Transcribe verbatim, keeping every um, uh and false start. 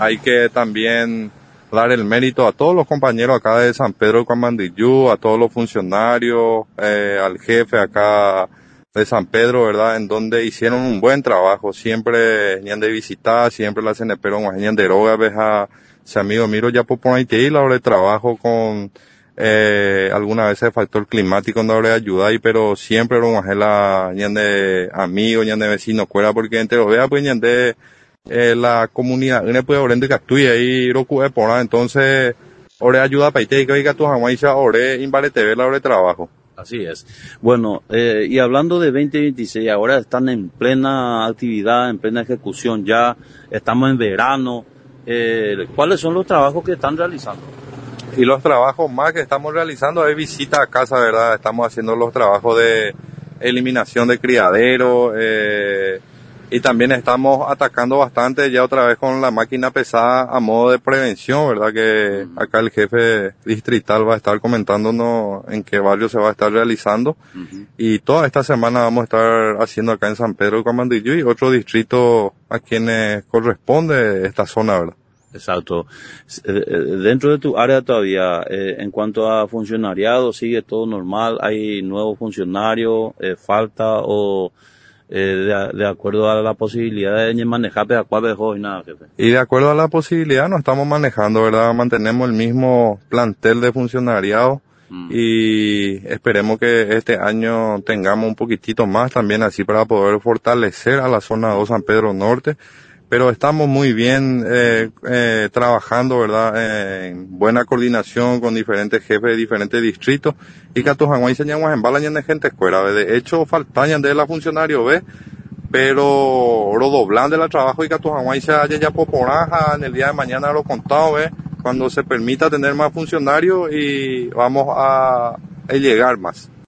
hay que también dar el mérito a todos los compañeros acá de San Pedro de Cuamandiyú, a todos los funcionarios, eh, al jefe acá de San Pedro, ¿verdad? En donde hicieron un buen trabajo, siempre venían de visitar, siempre la C N P venían de droga, veja, si amigo miro ya por ahí te la hora de trabajo con, eh, alguna vez el factor climático no le ayuda y pero siempre lo la, venían de amigos, venían de vecinos, cuera, porque entre los vea, pues, venían de, eh, la comunidad, no puede orar que actúe ahí, lo que por entonces, ore ayuda para que oiga tu jamás y ore invale te ve la hora de trabajo. Así es. Bueno, eh, y hablando de veinte veintiséis, ahora están en plena actividad, en plena ejecución ya, estamos en verano. Eh, ¿Cuáles son los trabajos que están realizando? Y los trabajos más que estamos realizando es visita a casa, ¿verdad? Estamos haciendo los trabajos de eliminación de criadero, eh, y también estamos atacando bastante ya otra vez con la máquina pesada a modo de prevención, ¿verdad? Que uh-huh. Acá el jefe distrital va a estar comentándonos en qué barrio se va a estar realizando. Uh-huh. Y toda esta semana vamos a estar haciendo acá en San Pedro de Cuamandiyú y otro distrito a quienes corresponde esta zona, ¿verdad? Exacto. Dentro de tu área todavía, eh, en cuanto a funcionariado, ¿sigue todo normal? ¿Hay nuevos funcionarios? Eh, ¿Falta o...? Eh, de, de acuerdo a la posibilidad de manejar de acuerdo de y nada, jefe. Y de acuerdo a la posibilidad nos estamos manejando, ¿verdad? Mantenemos el mismo plantel de funcionariado mm. y esperemos que este año tengamos un poquitito más también así para poder fortalecer a la zona dos San Pedro Norte. Pero estamos muy bien eh, eh, trabajando, ¿verdad? Eh, en buena coordinación con diferentes jefes de diferentes distritos. Y que a tus aguas enseñamos en balañan de gente escuela. De hecho, faltañan de la funcionario, ¿ves? Pero lo doblan de la trabajo y que a tus aguas se haya ya poporaja en el día de mañana lo contado, ¿ves? Cuando se permita tener más funcionarios y vamos a, a llegar más.